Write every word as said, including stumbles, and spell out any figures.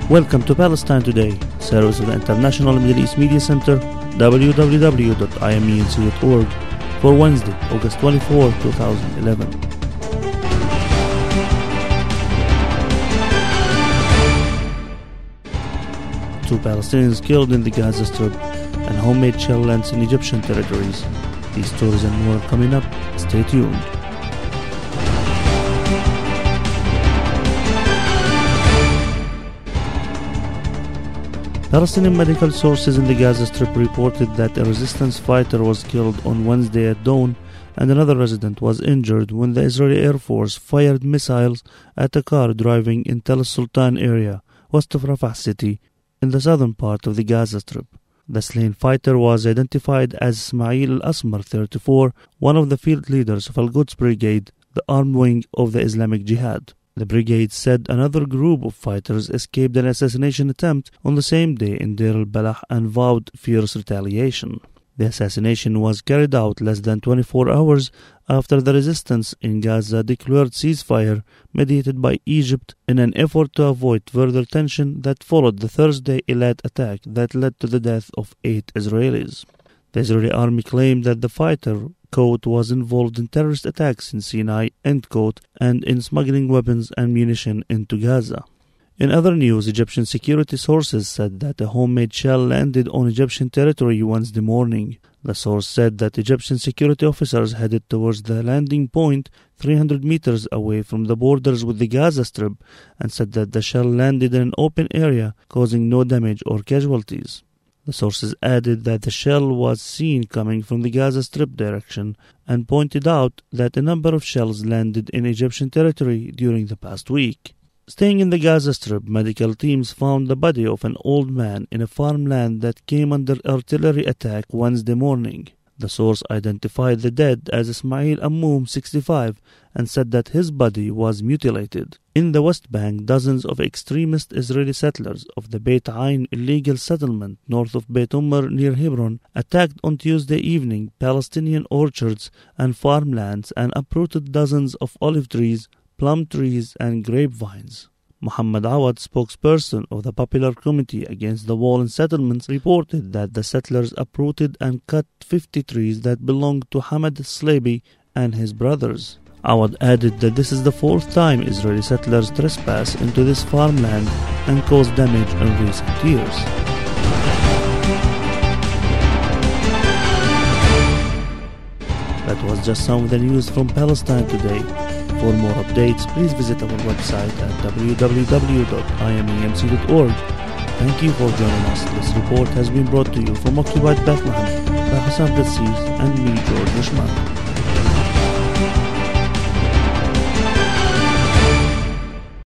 Welcome to Palestine Today, service of the International Middle East Media Center, w w w dot i m e n c dot org, for Wednesday, August twenty-fourth, twenty eleven. Two Palestinians killed in the Gaza Strip and homemade shell lands in Egyptian territories. These stories and more are coming up. Stay tuned. Palestinian medical sources in the Gaza Strip reported that a resistance fighter was killed on Wednesday at dawn and another resident was injured when the Israeli Air Force fired missiles at a car driving in Tel Sultan area, west of Rafah city, in the southern part of the Gaza Strip. The slain fighter was identified as Ismail al-Asmar, thirty-four, one of the field leaders of Al-Quds Brigade, the armed wing of the Islamic Jihad. The brigade said another group of fighters escaped an assassination attempt on the same day in Deir al-Balah and vowed fierce retaliation. The assassination was carried out less than twenty-four hours after the resistance in Gaza declared ceasefire mediated by Egypt in an effort to avoid further tension that followed the Thursday Eilat attack that led to the death of eight Israelis. The Israeli army claimed that the fighter quote, was involved in terrorist attacks in Sinai, end quote, and in smuggling weapons and munition into Gaza. In other news, Egyptian security sources said that a homemade shell landed on Egyptian territory Wednesday morning. The source said that Egyptian security officers headed towards the landing point three hundred meters away from the borders with the Gaza Strip and said that the shell landed in an open area, causing no damage or casualties. The sources added that the shell was seen coming from the Gaza Strip direction and pointed out that a number of shells landed in Egyptian territory during the past week. Staying in the Gaza Strip, medical teams found the body of an old man in a farmland that came under artillery attack Wednesday morning. The source identified the dead as Ismail Ammoum, sixty-five, and said that his body was mutilated. In the West Bank, dozens of extremist Israeli settlers of the Beit Ain illegal settlement north of Beit Umar near Hebron attacked on Tuesday evening Palestinian orchards and farmlands and uprooted dozens of olive trees, plum trees, and grapevines. Muhammad Awad, spokesperson of the Popular Committee Against the Wall in Settlements, reported that the settlers uprooted and cut fifty trees that belonged to Hamad Slaby and his brothers. Awad added that this is the fourth time Israeli settlers trespass into this farmland and cause damage in recent years. That was just some of the news from Palestine today. For more updates, please visit our website at w w w dot i m e m c dot org. Thank you for joining us. This report has been brought to you from occupied Bethlehem by Hassan Blassis and me, George Rishman.